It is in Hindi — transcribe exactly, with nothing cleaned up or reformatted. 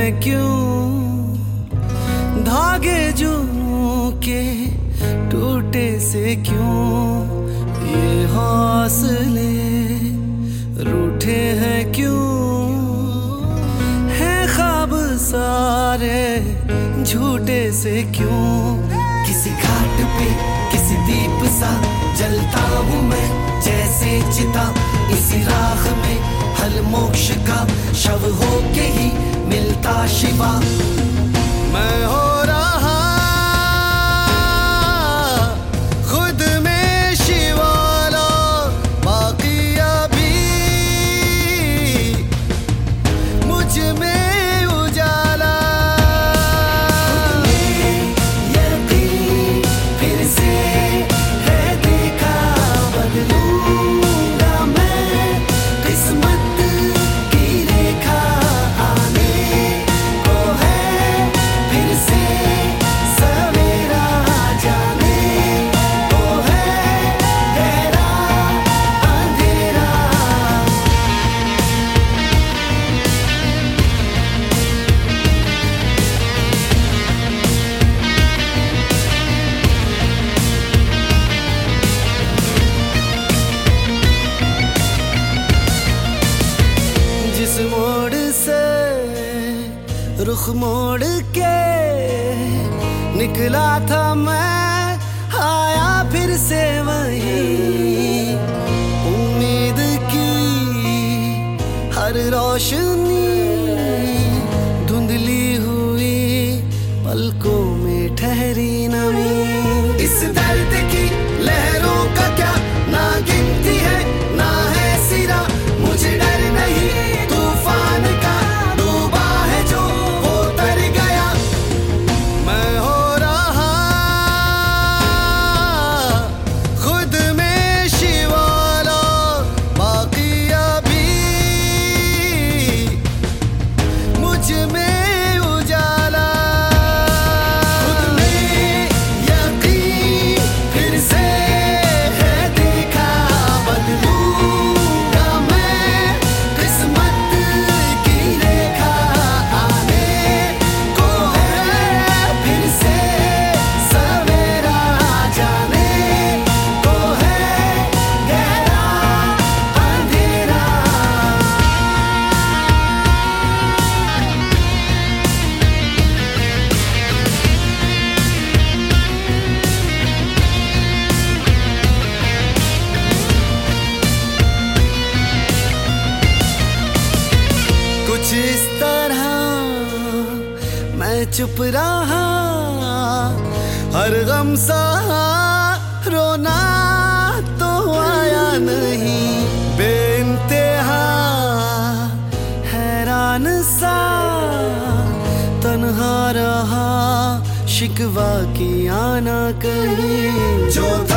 हैं क्यों धागे जो के टूटे से क्यों ये हौसले रूठे हैं क्यों हैं ख्वाब सारे झूठे से क्यों। किसी घाट पे किसी दीप सा जलता हूँ मैं जैसे चिता, इसी राह में हल मोक्ष का शव होके ही मिलता शिवा। मैं हो रहा खुद में शिवाला, बाकी अभी मुझ में उजाला। यकीन फिर से है देखा, बदलूंगा मैं किस्मत की रेखा। आने को है फिर से सवेरा, जाने को है गहरा अंधेरा। जिस मोड़ से रुख मोड़ के निकला था मैं, आया फिर से वही उम्मीद की हर रोशनी धुंधली हुई पलकों में ठहरी नमी। इस दर्द की लहरों का क्या ना गिनती है ना है सिरा, मुझे डर नहीं तूफान का, डूबा है जो वो तर गया। मैं हो रहा खुद में शिवाला, बाकी अभी मुझ में उजाला। खुद में यकीन फिर से है देखा, बदलूंगा मैं किस्मत की रेखा। आने को है फिर से सवेरा, जाने को है गहरा अंधेरा। कुछ इस तरह मैं चुप रहा, हर गम सहा, रोना तो आया नहीं। बेइंतहा हैरान सा तन्हा रहा, शिकवा किया ना कहीं। जो था